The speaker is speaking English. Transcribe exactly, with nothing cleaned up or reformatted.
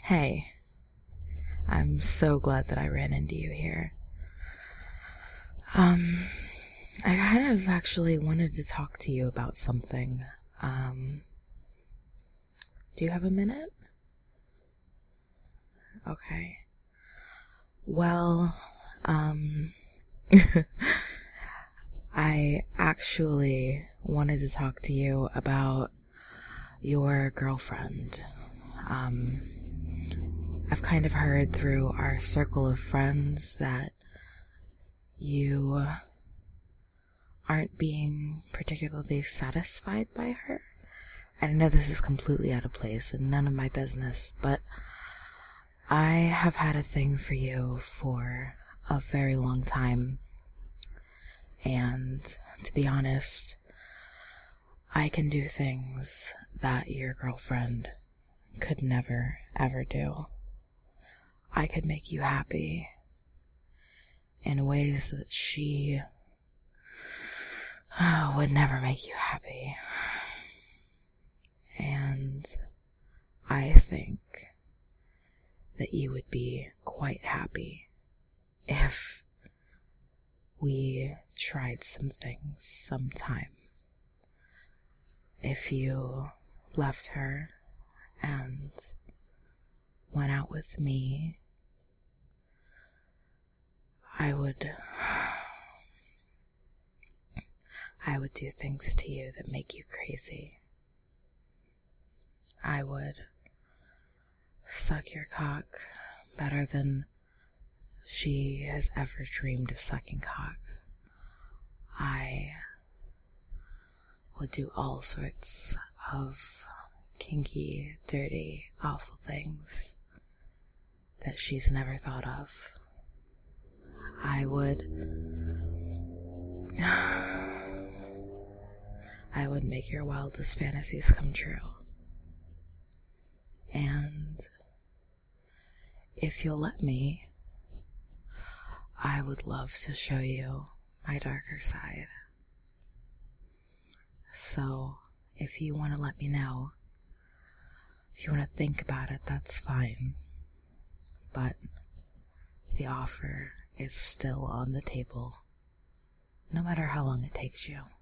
Hey, I'm so glad that I ran into you here. Um, I kind of actually wanted to talk to you about something. Um, do you have a minute? Okay. Well, um, I actually wanted to talk to you about your girlfriend. Um, I've kind of heard through our circle of friends that you aren't being particularly satisfied by her. And I know this is completely out of place and none of my business, but I have had a thing for you for a very long time. And to be honest, I can do things that your girlfriend could never, ever do. I could make you happy in ways that she oh, would never make you happy. And I think that you would be quite happy if we tried some things sometime. If you left her and went out with me, I would I would do things to you that make you crazy. I would suck your cock better than she has ever dreamed of sucking cock. I would do all sorts of kinky, dirty, awful things that she's never thought of. I would I would make your wildest fantasies come true. And if you'll let me, I would love to show you my darker side. So, if you want to let me know, if you want to think about it, that's fine. But the offer is still on the table, no matter how long it takes you.